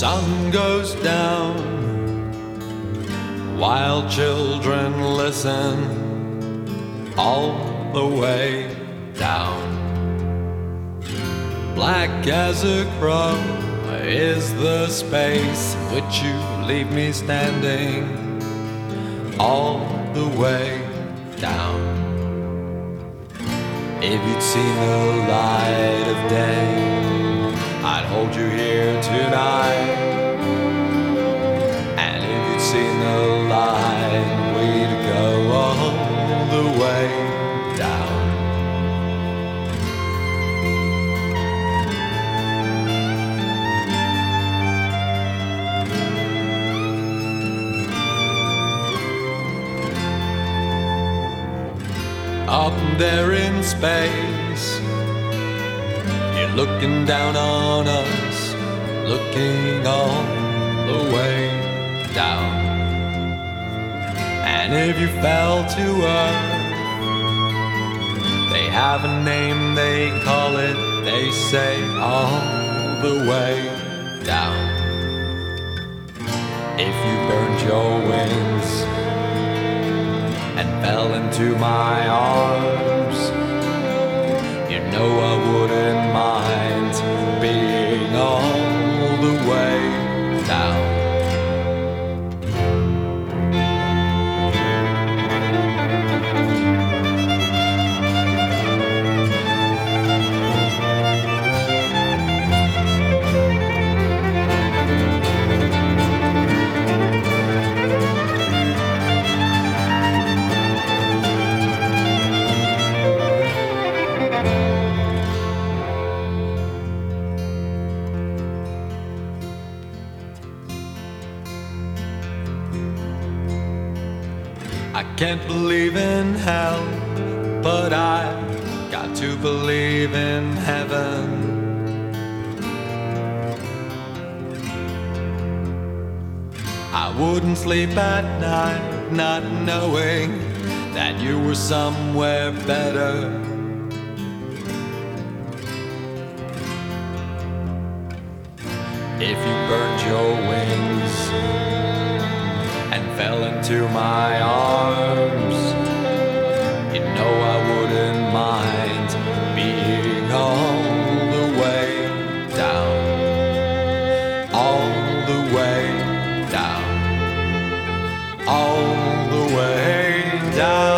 sun goes down while children listen all the way down. Black as a crow is the space in which you leave me standing all the way down. If you'd seen the light of day, I'd hold you here tonight. And if you'd seen the light, we'd go all the way down. Up there in space, you're looking down on us, looking all the way down. And if you fell to earth, they have a name, they call it, they say, all the way down. If you burned your wings and fell into my arms, you know I wouldn't mind being all the way down. I can't believe in hell, but I got to believe in heaven. I wouldn't sleep at night not knowing that you were somewhere better. If you burned your wings and fell into my arms, you know I wouldn't mind being all the way down, all the way down, all the way down.